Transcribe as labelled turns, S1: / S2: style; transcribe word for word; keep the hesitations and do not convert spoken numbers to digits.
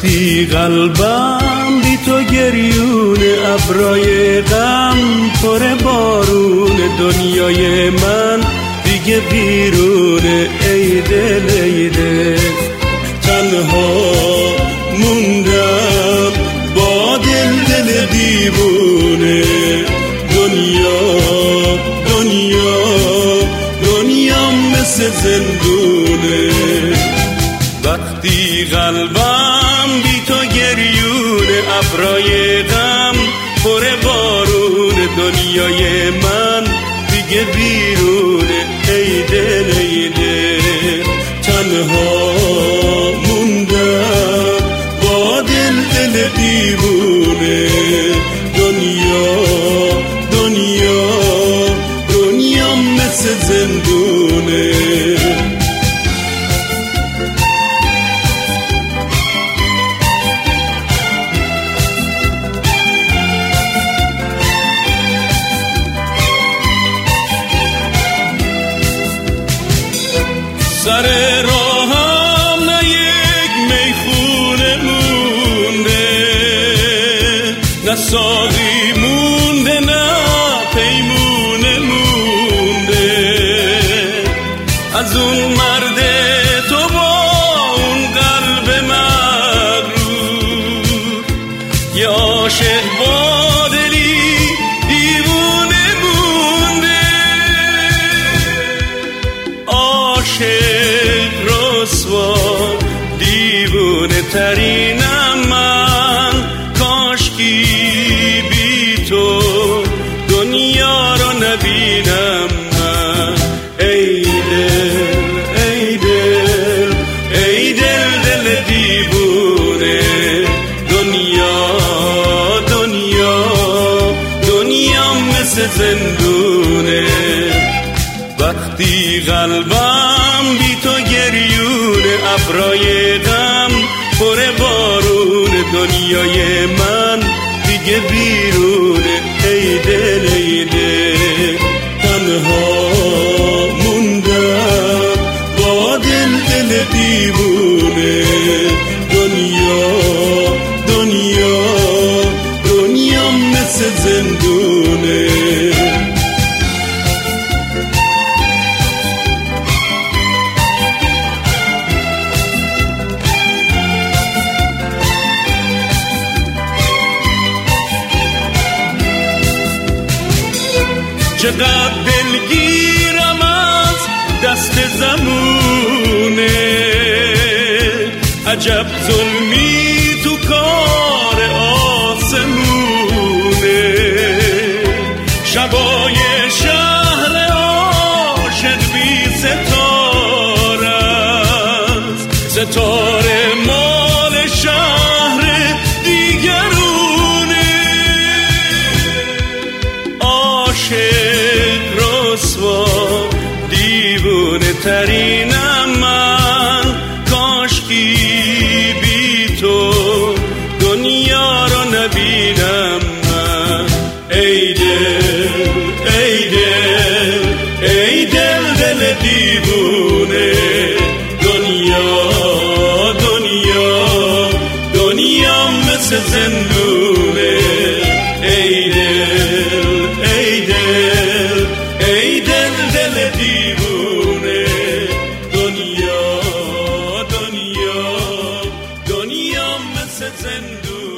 S1: وقتی قلبم بی تو گریون ابرای غم پر بارون دنیای من دیگه بیرونه ای دل ای دل تنها موندم با دل دل دیوونه دنیا دنیا دنیا مثل زندونه وقتی قلبم بی تو گریون ابرای غم پر بارون دنیای من دیگه بیرونه ای دل ای دل تنها موندم با دل دل دیوونه دنیا دنیا دنیا مثل زندونه سر راهم نه یک میخونه مونده نه ساقی مونده نه پیمونه مونده از اون مرد تو با اون قلب مغرور یه عاشق با دلی دیوونه مونده عاشق رسوا دیوونه ترینم من کاشکی بی تو دنیا رو نبینم من ای دل ای دل ای دل دل دیوونه دنیا دنیا دنیا مثل زندونه وقتی قلبم بی تو گریون ابرای غم پر بارون دنیای من دیگه بیرونه ای دل ای دل تنها موندم با دل دل دیوونه دنیا دنیا دنیا مثل زندونه چقدر دلگیرم از دست زمونه عجب ظلمی تو کار آسمونه شبای شهر عاشق بی ستاره است ستاره مال شهر دیگرونه عاشق رسوا دیوونه ترینم من کاشکی بی تو دنیا رو نبینم من ای دل ای دل ای دل دل دیوونه دنیا دنیا دنیا مثل زندونه ای دل ای دل ای دل دل دیوونه دنیا دنیا دنیا مثل زندونه